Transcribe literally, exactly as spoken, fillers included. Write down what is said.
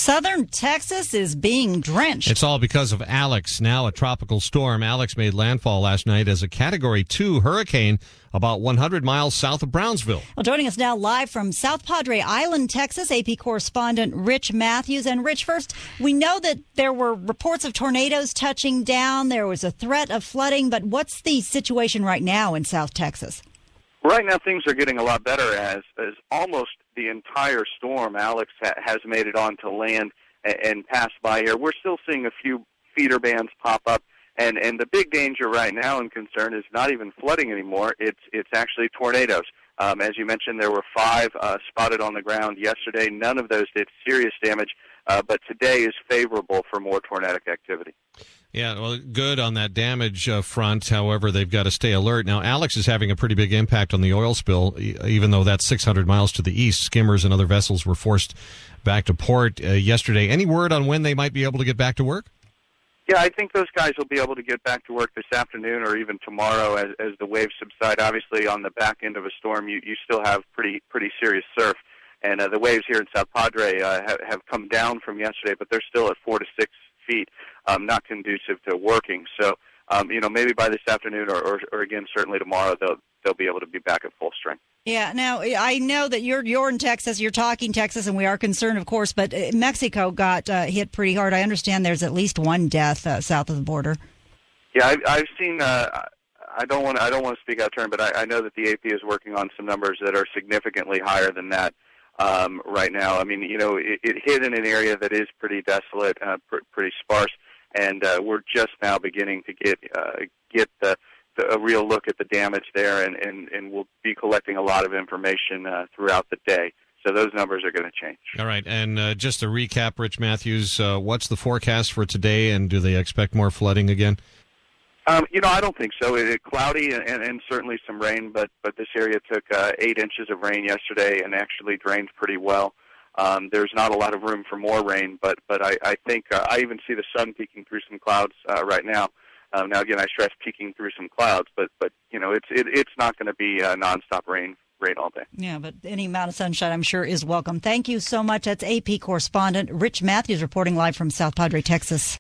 Southern Texas is being drenched. It's all because of Alex, now a tropical storm. Alex made landfall last night as a Category two hurricane about one hundred miles south of Brownsville. Well, joining us now live from South Padre Island, Texas, A P correspondent Rich Matthews. And Rich, first, we know that there were reports of tornadoes touching down. There was a threat of flooding. But what's the situation right now in South Texas? Right now, things are getting a lot better as, as almost the entire storm, Alex, ha- has made it onto land and, and passed by here. We're still seeing a few feeder bands pop up, and, and the big danger right now and concern is not even flooding anymore. It's it's actually tornadoes. Um, as you mentioned, there were five uh, spotted on the ground yesterday. None of those did serious damage, uh, but today is favorable for more tornadic activity. Yeah, well, good on that damage uh, front. However, they've got to stay alert. Now, Alex is having a pretty big impact on the oil spill, even though that's six hundred miles to the east. Skimmers and other vessels were forced back to port uh, yesterday. Any word on when they might be able to get back to work? Yeah, I think those guys will be able to get back to work this afternoon or even tomorrow as, as the waves subside. Obviously, on the back end of a storm, you, you still have pretty pretty serious surf. And uh, the waves here in South Padre uh, have, have come down from yesterday, but they're still at four to six feet, um, not conducive to working. So, um, you know, maybe by this afternoon or, or, or again, certainly tomorrow, they'll they'll be able to be back at full strength. Yeah. Now, I know that you're you're in Texas. You're talking Texas, and we are concerned, of course. But Mexico got uh, hit pretty hard. I understand there's at least one death uh, south of the border. Yeah, I've, I've seen. Uh, I don't want. I don't want to speak out of turn, but I, I know that the A P is working on some numbers that are significantly higher than that. Um, right now, I mean, you know, it, it hit in an area that is pretty desolate, uh, pr- pretty sparse, and uh, we're just now beginning to get uh, get the, the, a real look at the damage there, and, and, and we'll be collecting a lot of information uh, throughout the day. So those numbers are going to change. All right, and uh, just to recap, Rich Matthews, uh, what's the forecast for today, and do they expect more flooding again? Um, you know, I don't think so. It, it cloudy and, and certainly some rain, but but this area took uh, eight inches of rain yesterday and actually drained pretty well. Um, there's not a lot of room for more rain, but but I, I think uh, I even see the sun peeking through some clouds uh, right now. Um, now again, I stress peeking through some clouds, but but you know, it's it, it's not going to be uh, nonstop rain rain all day. Yeah, but any amount of sunshine, I'm sure, is welcome. Thank you so much. That's A P correspondent Rich Matthews reporting live from South Padre, Texas.